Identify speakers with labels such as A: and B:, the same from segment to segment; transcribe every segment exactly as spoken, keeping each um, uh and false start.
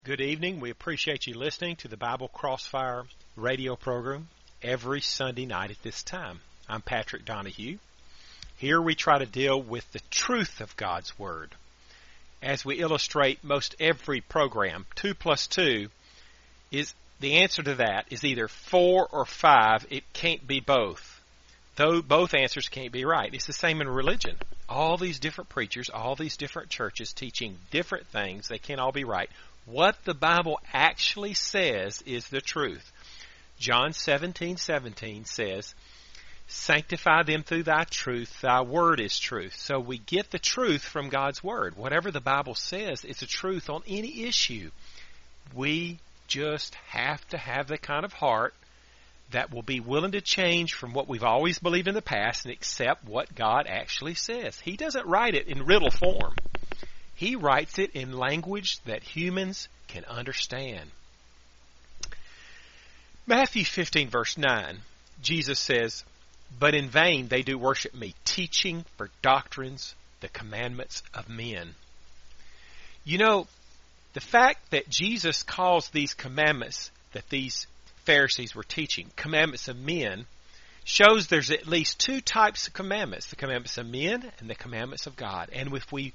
A: Good evening. We appreciate you listening to the Bible Crossfire radio program every Sunday night at this time. I'm Patrick Donahue. Here we try to deal with the truth of God's Word. As we illustrate most every program, two plus two is the answer to that is either four or five. It can't be both. Though both answers can't be right. It's the same in religion. All these different preachers, all these different churches teaching different things, they can't all be right. What the Bible actually says is the truth. John seventeen seventeen says, "Sanctify them through thy truth, thy word is truth." So we get the truth from God's word. Whatever the Bible says, it's a truth on any issue. We just have to have the kind of heart that will be willing to change from what we've always believed in the past and accept what God actually says. He doesn't write it in riddle form. He writes it in language that humans can understand. Matthew fifteen verse nine, Jesus says, "But in vain they do worship me, teaching for doctrines the commandments of men." You know, the fact that Jesus calls these commandments that these Pharisees were teaching commandments of men shows there's at least two types of commandments, the commandments of men and the commandments of God. And if we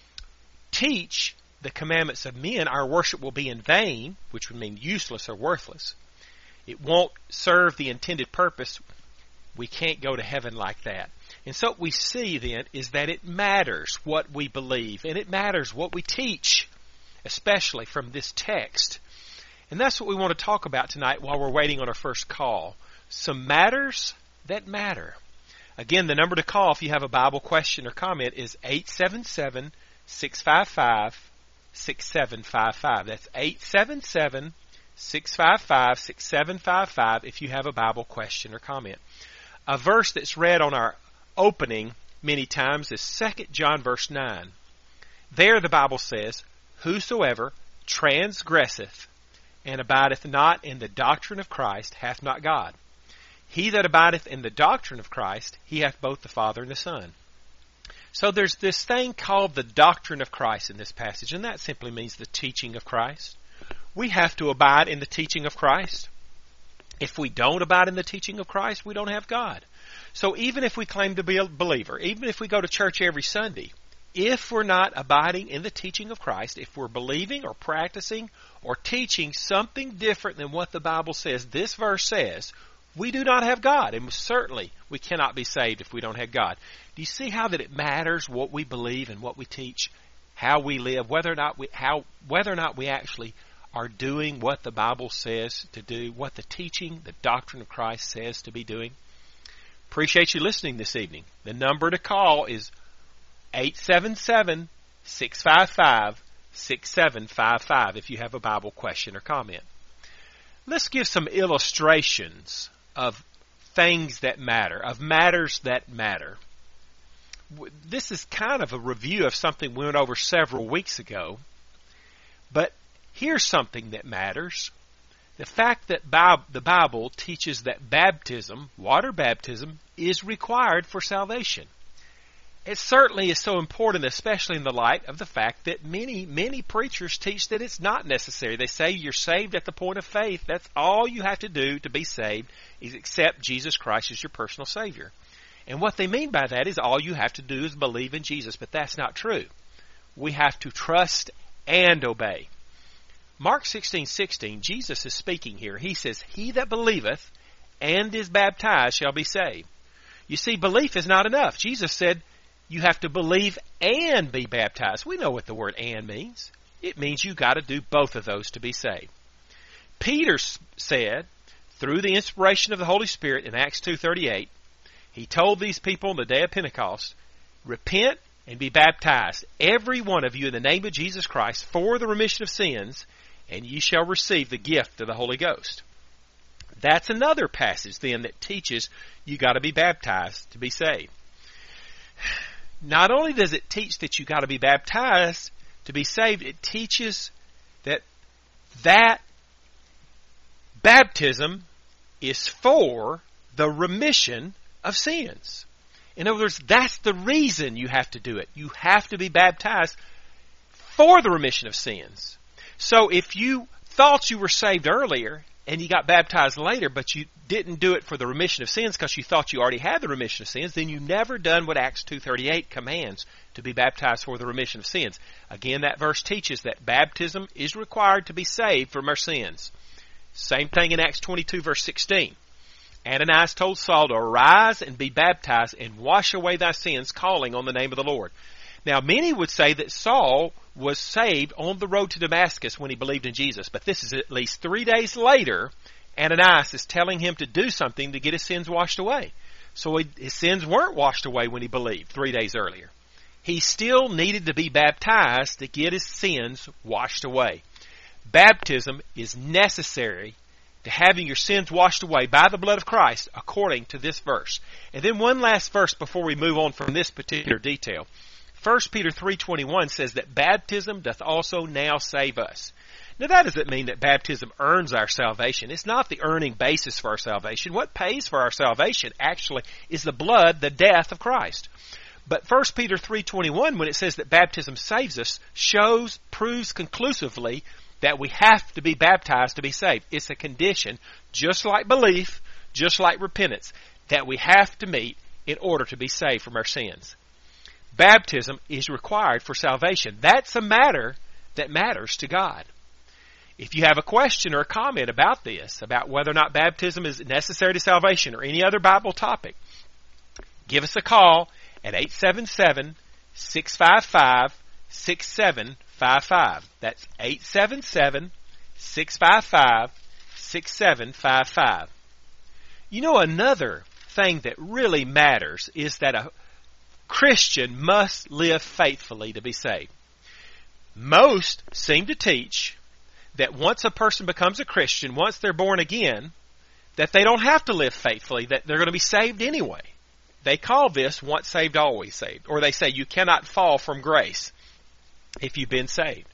A: teach the commandments of men, our worship will be in vain, which would mean useless or worthless. It won't serve the intended purpose. We can't go to heaven like that. And so what we see then is that it matters what we believe, and it matters what we teach, especially from this text. And that's what we want to talk about tonight while we're waiting on our first call. Some matters that matter. Again, the number to call if you have a Bible question or comment is eight seven seven, six five five, six seven five five. That's eight seven seven, six five five, six seven five five if you have a Bible question or comment. A verse that's read on our opening many times is Second John verse nine. There the Bible says, "Whosoever transgresseth and abideth not in the doctrine of Christ hath not God. He that abideth in the doctrine of Christ, he hath both the Father and the Son." So there's this thing called the doctrine of Christ in this passage, and that simply means the teaching of Christ. We have to abide in the teaching of Christ. If we don't abide in the teaching of Christ, we don't have God. So even if we claim to be a believer, even if we go to church every Sunday, if we're not abiding in the teaching of Christ, if we're believing or practicing or teaching something different than what the Bible says, this verse says, we do not have God, and certainly we cannot be saved if we don't have God. Do you see how that it matters what we believe and what we teach, how we live, whether or not we how whether or not we actually are doing what the Bible says to do, what the teaching, the doctrine of Christ says to be doing? Appreciate you listening this evening. The number to call is eight seven seven, six five five, six seven five five if you have a Bible question or comment. Let's give some illustrations of things that matter, of matters that matter. This is kind of a review of something we went over several weeks ago, but here's something that matters. The fact that the Bible teaches that baptism, water baptism, is required for salvation. It certainly is so important, especially in the light of the fact that many, many preachers teach that it's not necessary. They say you're saved at the point of faith. That's all you have to do to be saved is accept Jesus Christ as your personal Savior. And what they mean by that is all you have to do is believe in Jesus, but that's not true. We have to trust and obey. Mark sixteen sixteen, Jesus is speaking here. He says, "He that believeth and is baptized shall be saved." You see, belief is not enough. Jesus said, you have to believe and be baptized. We know what the word "and" means. It means you got to do both of those to be saved. Peter said, through the inspiration of the Holy Spirit in Acts two thirty-eight, he told these people on the day of Pentecost, "Repent and be baptized, every one of you, in the name of Jesus Christ, for the remission of sins, and ye shall receive the gift of the Holy Ghost." That's another passage then that teaches you got to be baptized to be saved. Not only does it teach that you got to be baptized to be saved, it teaches that that baptism is for the remission of sins. In other words, that's the reason you have to do it. You have to be baptized for the remission of sins. So if you thought you were saved earlier and you got baptized later, but you didn't do it for the remission of sins because you thought you already had the remission of sins, then you never done what Acts two thirty-eight commands, to be baptized for the remission of sins. Again, that verse teaches that baptism is required to be saved from our sins. Same thing in Acts twenty-two verse sixteen. Ananias told Saul to arise and be baptized and wash away thy sins, calling on the name of the Lord. Now, many would say that Saul was saved on the road to Damascus when he believed in Jesus, but this is at least three days later. Ananias is telling him to do something to get his sins washed away. So he, his sins weren't washed away when he believed three days earlier. He still needed to be baptized to get his sins washed away. Baptism is necessary to having your sins washed away by the blood of Christ, according to this verse. And then one last verse before we move on from this particular detail. First Peter three twenty-one says that baptism doth also now save us. Now that doesn't mean that baptism earns our salvation. It's not the earning basis for our salvation. What pays for our salvation actually is the blood, the death of Christ. But First Peter three twenty-one, when it says that baptism saves us, shows, proves conclusively that we have to be baptized to be saved. It's a condition, just like belief, just like repentance, that we have to meet in order to be saved from our sins. Baptism is required for salvation. That's a matter that matters to God. If you have a question or a comment about this, about whether or not baptism is necessary to salvation or any other Bible topic, give us a call at eight seven seven, six five five, six seven five five. That's eight seven seven, six five five, six seven five five. You know, another thing that really matters is that a Christian must live faithfully to be saved. Most seem to teach that once a person becomes a Christian, once they're born again, that they don't have to live faithfully, that they're going to be saved anyway. They call this once saved, always saved. Or they say you cannot fall from grace if you've been saved.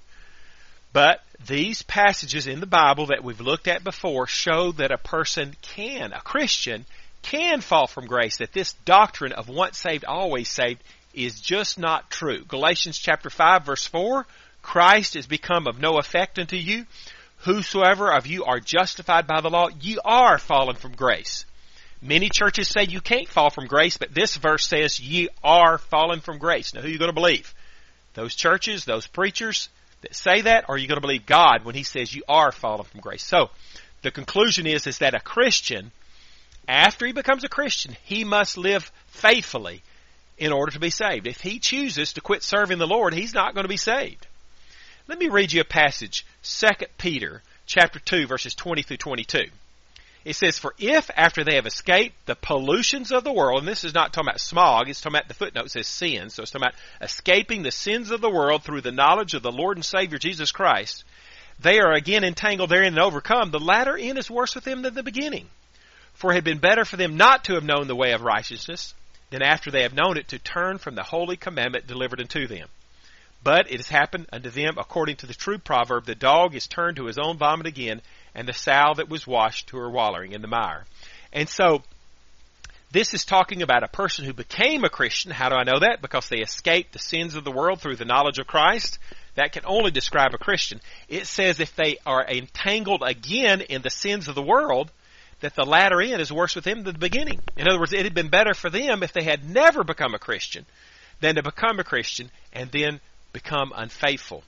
A: But these passages in the Bible that we've looked at before show that a person can, a Christian, can fall from grace, that this doctrine of once saved, always saved is just not true. Galatians chapter five verse four, Christ is become of no effect unto you. Whosoever of you are justified by the law, ye are fallen from grace. Many churches say you can't fall from grace, but this verse says ye are fallen from grace. Now who are you going to believe? Those churches, those preachers that say that, or are you going to believe God when He says you are fallen from grace? So, the conclusion is, is that a Christian, after he becomes a Christian, he must live faithfully in order to be saved. If he chooses to quit serving the Lord, he's not going to be saved. Let me read you a passage, Second Peter chapter two, verses twenty through twenty-two. It says, for if after they have escaped the pollutions of the world, and this is not talking about smog, it's talking about, the footnote says sin, so it's talking about escaping the sins of the world through the knowledge of the Lord and Savior Jesus Christ, they are again entangled therein and overcome. The latter end is worse with them than the beginning. For it had been better for them not to have known the way of righteousness, than after they have known it to turn from the holy commandment delivered unto them. But it has happened unto them according to the true proverb, the dog is turned to his own vomit again, and the sow that was washed to her wallowing in the mire. And so, this is talking about a person who became a Christian. How do I know that? Because they escaped the sins of the world through the knowledge of Christ. That can only describe a Christian. It says if they are entangled again in the sins of the world, that the latter end is worse with them than the beginning. In other words, it had been better for them if they had never become a Christian than to become a Christian and then become unfaithful.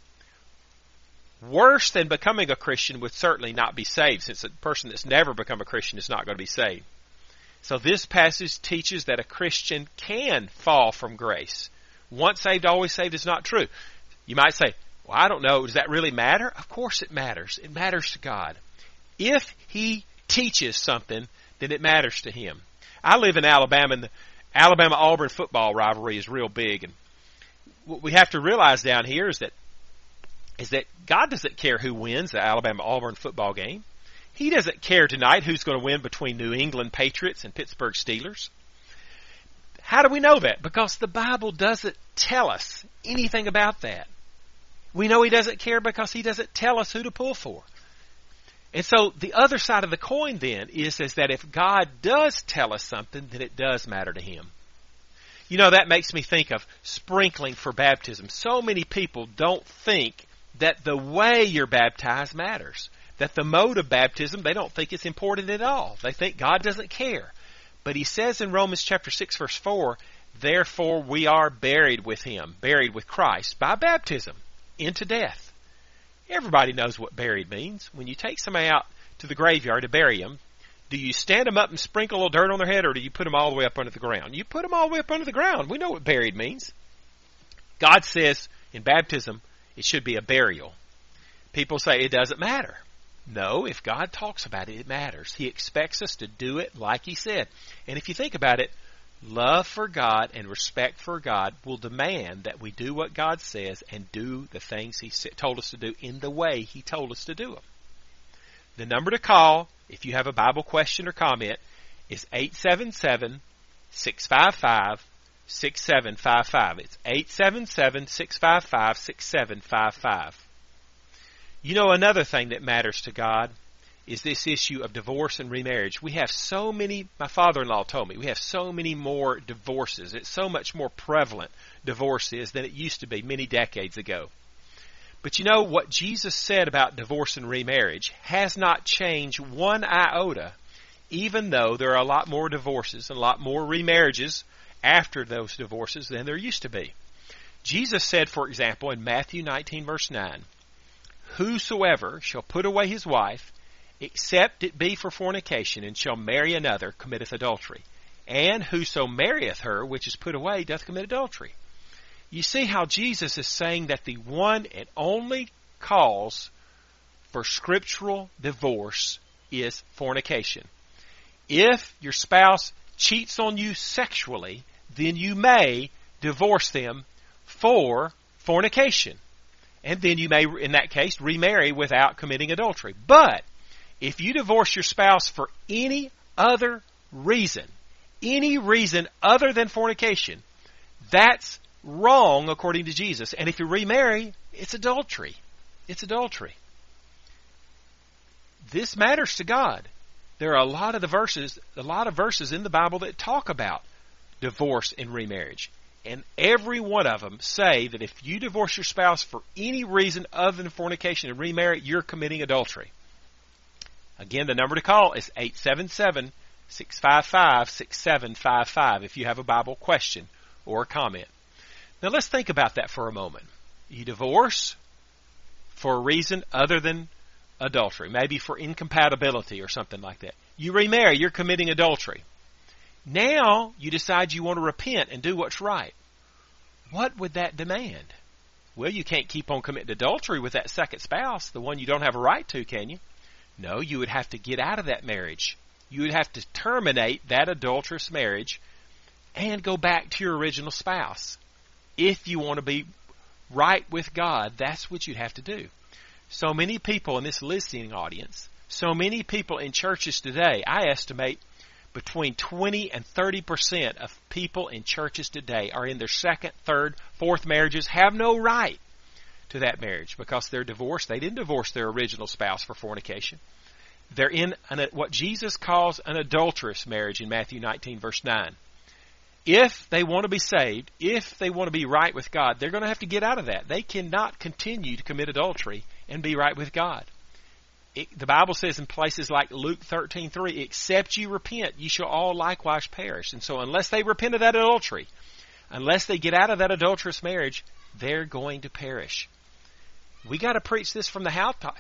A: Worse than becoming a Christian would certainly not be saved, since a person that's never become a Christian is not going to be saved. So this passage teaches that a Christian can fall from grace. Once saved, always saved is not true. You might say, well, I don't know, does that really matter? Of course it matters. It matters to God. If He teaches something, then it matters to Him. I live in Alabama, and the Alabama-Auburn football rivalry is real big. And what we have to realize down here is that is that God doesn't care who wins the Alabama-Auburn football game. He doesn't care tonight who's going to win between New England Patriots and Pittsburgh Steelers. How do we know that? Because the Bible doesn't tell us anything about that. We know He doesn't care because He doesn't tell us who to pull for. And so the other side of the coin then is, is that if God does tell us something, then it does matter to Him. You know, that makes me think of sprinkling for baptism. So many people don't think that the way you're baptized matters. That the mode of baptism, they don't think it's important at all. They think God doesn't care. But he says in Romans chapter six, verse four, therefore we are buried with him, buried with Christ, by baptism, into death. Everybody knows what buried means. When you take somebody out to the graveyard to bury them, do you stand them up and sprinkle a little dirt on their head, or do you put them all the way up under the ground? You put them all the way up under the ground. We know what buried means. God says in baptism, it should be a burial. People say it doesn't matter. No, if God talks about it, it matters. He expects us to do it like he said. And if you think about it, love for God and respect for God will demand that we do what God says and do the things he told us to do in the way he told us to do them. The number to call, if you have a Bible question or comment, is eight seven seven, six five five, six seven five five. It's eight seven seven, six five five, six seven five five. You know, another thing that matters to God is this issue of divorce and remarriage. We have so many, my father-in-law told me, we have so many more divorces. It's so much more prevalent, divorce is, than it used to be many decades ago. But you know, what Jesus said about divorce and remarriage has not changed one iota, even though there are a lot more divorces and a lot more remarriages after those divorces than there used to be. Jesus said, for example, in Matthew nineteen, verse nine, whosoever shall put away his wife, except it be for fornication, and shall marry another, committeth adultery. And whoso marrieth her, which is put away, doth commit adultery. You see how Jesus is saying that the one and only cause for scriptural divorce is fornication. If your spouse cheats on you sexually, then you may divorce them for fornication. And then you may, in that case, remarry without committing adultery. But if you divorce your spouse for any other reason, any reason other than fornication, that's wrong according to Jesus. And if you remarry, it's adultery. It's adultery. This matters to God. There are a lot of the verses, a lot of verses in the Bible that talk about divorce and remarriage. And every one of them say that if you divorce your spouse for any reason other than fornication and remarry, you're committing adultery. Again, the number to call is eight seven seven, six five five, six seven five five if you have a Bible question or a comment. Now let's think about that for a moment. You divorce for a reason other than adultery, maybe for incompatibility or something like that. You remarry, you're committing adultery. Now you decide you want to repent and do what's right. What would that demand? Well, you can't keep on committing adultery with that second spouse, the one you don't have a right to, can you? No, you would have to get out of that marriage. You would have to terminate that adulterous marriage and go back to your original spouse. If you want to be right with God, that's what you'd have to do. So many people in this listening audience, so many people in churches today, I estimate between twenty and thirty percent of people in churches today are in their second, third, fourth marriages, have no right to that marriage because they're divorced. They didn't divorce their original spouse for fornication. They're in an, what Jesus calls an adulterous marriage in Matthew nineteen, verse nine. If they want to be saved, if they want to be right with God, they're going to have to get out of that. They cannot continue to commit adultery and be right with God. It, the Bible says in places like Luke thirteen three, except you repent, ye shall all likewise perish. And so unless they repent of that adultery, unless they get out of that adulterous marriage, they're going to perish. We got to preach this from the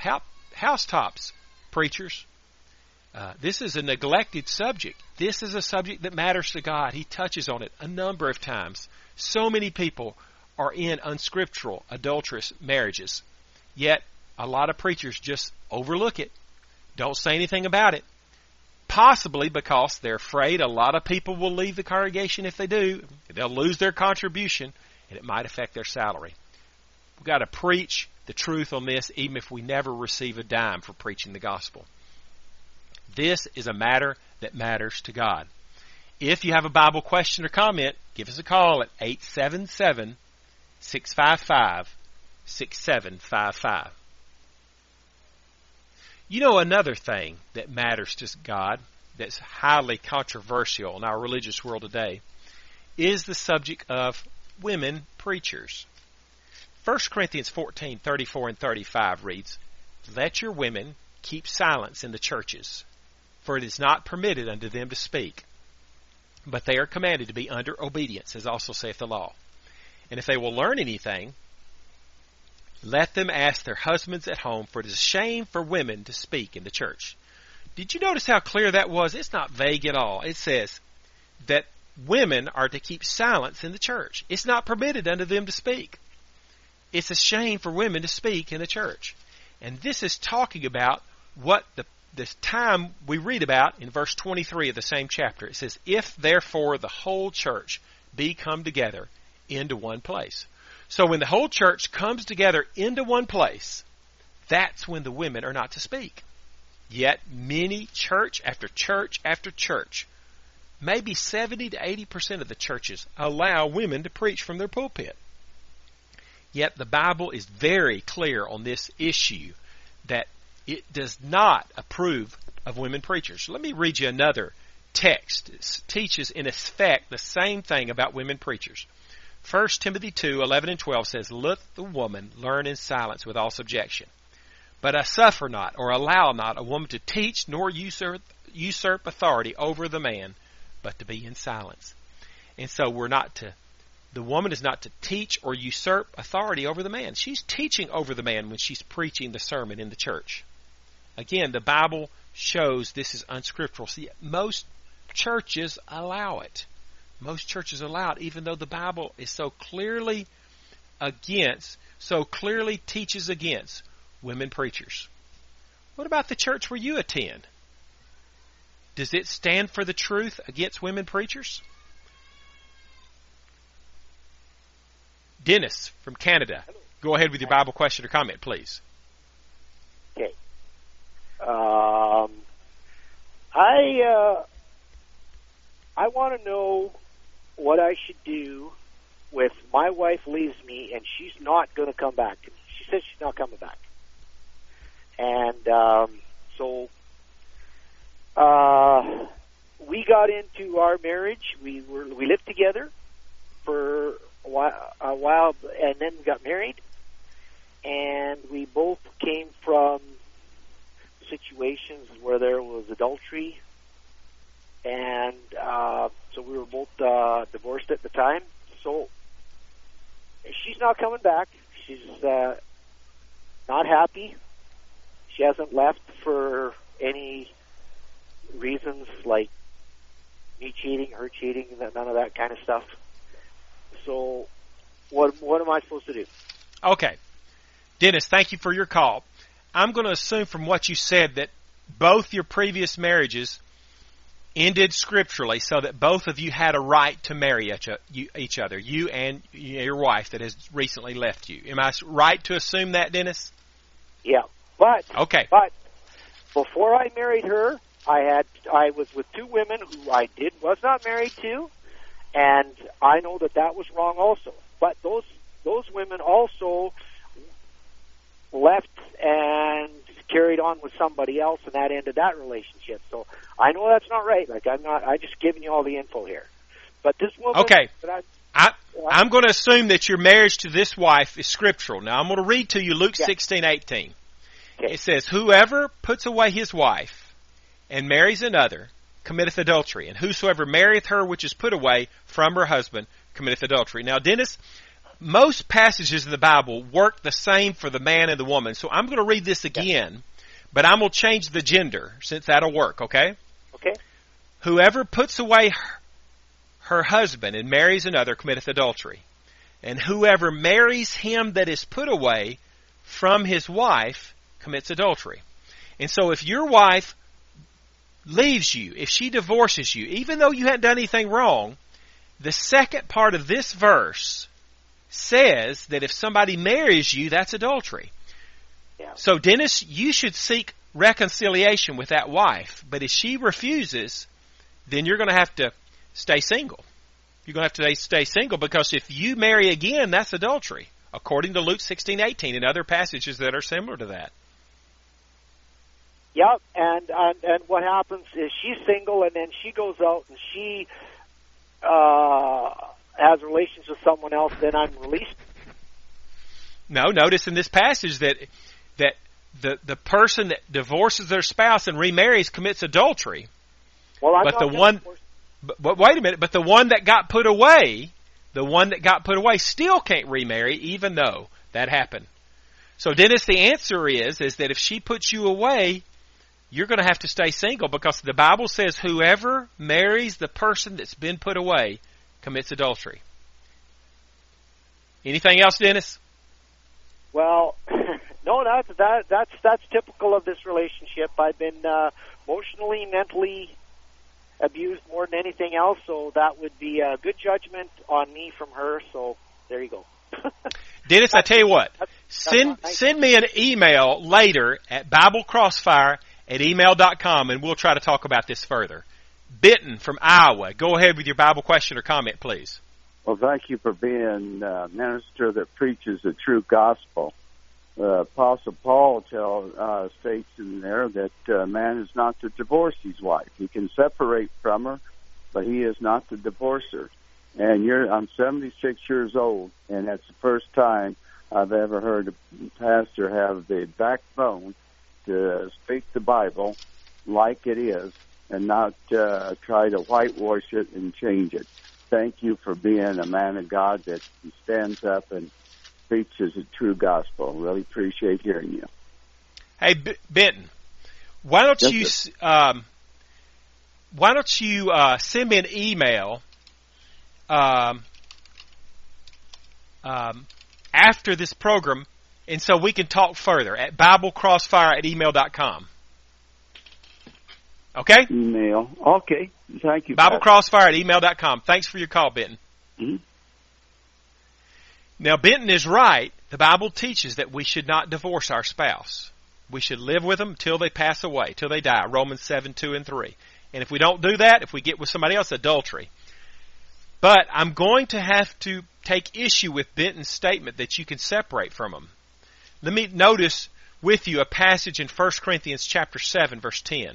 A: housetops, preachers. Uh, this is a neglected subject. This is a subject that matters to God. He touches on it a number of times. So many people are in unscriptural, adulterous marriages. Yet, a lot of preachers just overlook it. Don't say anything about it. Possibly because they're afraid a lot of people will leave the congregation if they do. They'll lose their contribution, and it might affect their salary. We've got to preach the truth on this, even if we never receive a dime for preaching the gospel. This is a matter that matters to God. If you have a Bible question or comment, give us a call at eight seven seven, six five five, six seven five five. You know, another thing that matters to God that's highly controversial in our religious world today is the subject of women preachers. First Corinthians fourteen, thirty-four and thirty-five reads, "Let your women keep silence in the churches, for it is not permitted unto them to speak. But they are commanded to be under obedience, as also saith the law. And if they will learn anything, let them ask their husbands at home, for it is a shame for women to speak in the church." Did you notice how clear that was? It's not vague at all. It says that women are to keep silence in the church. It's not permitted unto them to speak. It's a shame for women to speak in the church. And this is talking about what the this time we read about in verse twenty-three of the same chapter. It says, "If therefore the whole church be come together into one place." So when the whole church comes together into one place, that's when the women are not to speak. Yet many church after church after church, maybe seventy to eighty percent of the churches, allow women to preach from their pulpit. Yet the Bible is very clear on this issue, that it does not approve of women preachers. Let me read you another text. It teaches in effect the same thing about women preachers. First Timothy two, eleven and twelve says, "Let the woman learn in silence with all subjection. But I suffer not, or allow not, a woman to teach, nor usurp, usurp authority over the man, but to be in silence." And so we're not to, the woman is not to teach or usurp authority over the man. She's teaching over the man when she's preaching the sermon in the church. Again, the Bible shows this is unscriptural. See, most churches allow it. Most churches allow it, even though the Bible is so clearly against, so clearly teaches against women preachers. What about the church where you attend? Does it stand for the truth against women preachers? Dennis from Canada, go ahead with your Bible question or comment, please.
B: Okay. Um, I uh, I want to know what I should do with my wife leaves me and she's not going to come back to me. She says she's not coming back. And um, so uh, we got into our marriage. We were we lived together for a while, a while, and then we got married. And we both came from situations where there was adultery, and uh, so we were both uh, divorced at the time. So she's not coming back. She's uh, not happy. She hasn't left for any reasons like me cheating, her cheating, none of that kind of stuff. So what what am I supposed to do?
A: Okay. Dennis, thank you for your call. I'm going to assume from what you said that both your previous marriages ended scripturally, so that both of you had a right to marry each other, you and your wife that has recently left you. Am I right to assume that, Dennis?
B: Yeah. But
A: okay.
B: But before I married her, I had I was with two women who I did was not married to, and I know that that was wrong also. But those those women also left and carried on with somebody else, and that ended that relationship. So I know that's not right. Like I'm not. I'm just giving you all the info here. But this woman.
A: Okay.
B: That I,
A: I, I'm going to assume that your marriage to this wife is scriptural. Now I'm going to read to you Luke
B: yeah.
A: sixteen eighteen.
B: Okay.
A: It says, "Whoever puts away his wife and marries another committeth adultery, and whosoever marrieth her which is put away from her husband committeth adultery." Now, Dennis, most passages in the Bible work the same for the man and the woman, so I'm going to read this again, yeah. but I'm going to change the gender since that'll work, okay?
B: Okay.
A: "Whoever puts away her, her husband and marries another committeth adultery, and whoever marries him that is put away from his wife commits adultery." And so if your wife leaves you, if she divorces you, even though you hadn't done anything wrong, the second part of this verse says that if somebody marries you, that's adultery.
B: Yeah.
A: So Dennis, you should seek reconciliation with that wife, but if she refuses, then you're going to have to stay single. You're going to have to stay single, because if you marry again, that's adultery, according to Luke sixteen eighteen and other passages that are similar to that.
B: Yep, and, and and what happens is she's single, and then she goes out and she uh, has relations with someone else. Then I'm released.
A: No, notice in this passage that that the the person that divorces their spouse and remarries commits adultery.
B: Well, I'm
A: but
B: not
A: the one,
B: divorced.
A: but, but wait a minute. But the one that got put away, the one that got put away, still can't remarry, even though that happened. So, Dennis, the answer is is that if she puts you away, you're going to have to stay single, because the Bible says whoever marries the person that's been put away commits adultery. Anything else, Dennis?
B: Well, no, that's that that's that's typical of this relationship. I've been uh, emotionally, mentally abused more than anything else, so that would be a good judgment on me from her. So there you go.
A: Dennis, I tell you what,
B: that's,
A: send
B: that's nice.
A: send me an email later at Bible Crossfire at email dot com, and we'll try to talk about this further. Benton from Iowa, go ahead with your Bible question or comment, please.
C: Well, thank you for being a minister that preaches the true gospel. Uh, Apostle Paul tell, uh, states in there that uh, man is not to divorce his wife. He can separate from her, but he is not to divorce her. And you're, I'm seventy-six years old, and that's the first time I've ever heard a pastor have the backbone to speak the Bible like it is and not uh, try to whitewash it and change it. Thank you for being a man of God that stands up and preaches the true gospel. Really appreciate hearing you.
A: Hey, B- Benton, why don't
C: Yes,
A: you um, why don't you uh, send me an email um, um, after this program, and so we can talk further at Bible Crossfire at email dot com. Okay?
C: Email. Okay. Thank you.
A: Bible Crossfire at email dot com. Thanks for your call, Benton.
C: Mm-hmm.
A: Now, Benton is right. The Bible teaches that we should not divorce our spouse. We should live with them till they pass away, till they die. Romans seven, two and three. And if we don't do that, if we get with somebody else, adultery. But I'm going to have to take issue with Benton's statement that you can separate from them. Let me notice with you a passage in First Corinthians chapter seven, verse ten.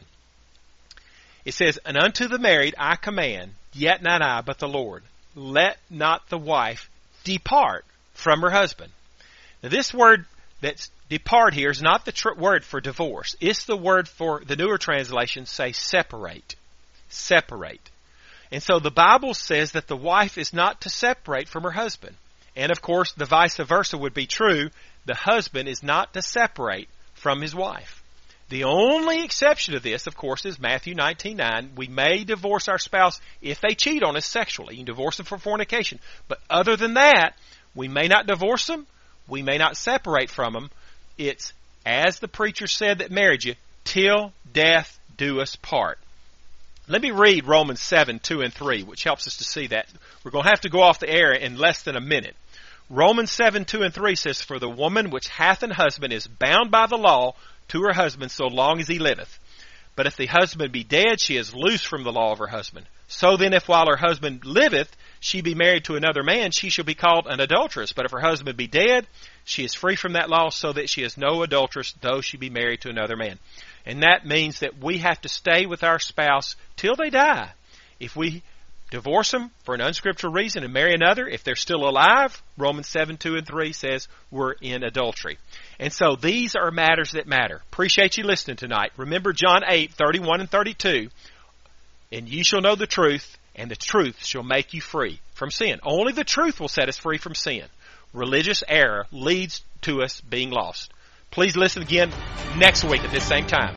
A: It says, "And unto the married I command, yet not I, but the Lord, let not the wife depart from her husband." Now, this word that's depart here is not the tr- word for divorce. It's the word for, the newer translations say separate. Separate. And so the Bible says that the wife is not to separate from her husband. And of course, the vice versa would be true. The husband is not to separate from his wife. The only exception to this, of course, is Matthew nineteen nine. We may divorce our spouse if they cheat on us sexually. You can divorce them for fornication. But other than that, we may not divorce them. We may not separate from them. It's, as the preacher said that married you, till death do us part. Let me read Romans seven, two and three, which helps us to see that. We're going to have to go off the air in less than a minute. Romans seven, two and three says, "For the woman which hath an husband is bound by the law to her husband so long as he liveth. But if the husband be dead, she is loose from the law of her husband. So then, if while her husband liveth, she be married to another man, she shall be called an adulteress. But if her husband be dead, she is free from that law, so that she is no adulteress, though she be married to another man." And that means that we have to stay with our spouse till they die. If we divorce them for an unscriptural reason and marry another, if they're still alive, Romans seven, two and three says we're in adultery. And so these are matters that matter. Appreciate you listening tonight. Remember John eight, thirty-one and thirty-two. "And ye shall know the truth, and the truth shall make you free from sin." Only the truth will set us free from sin. Religious error leads to us being lost. Please listen again next week at this same time.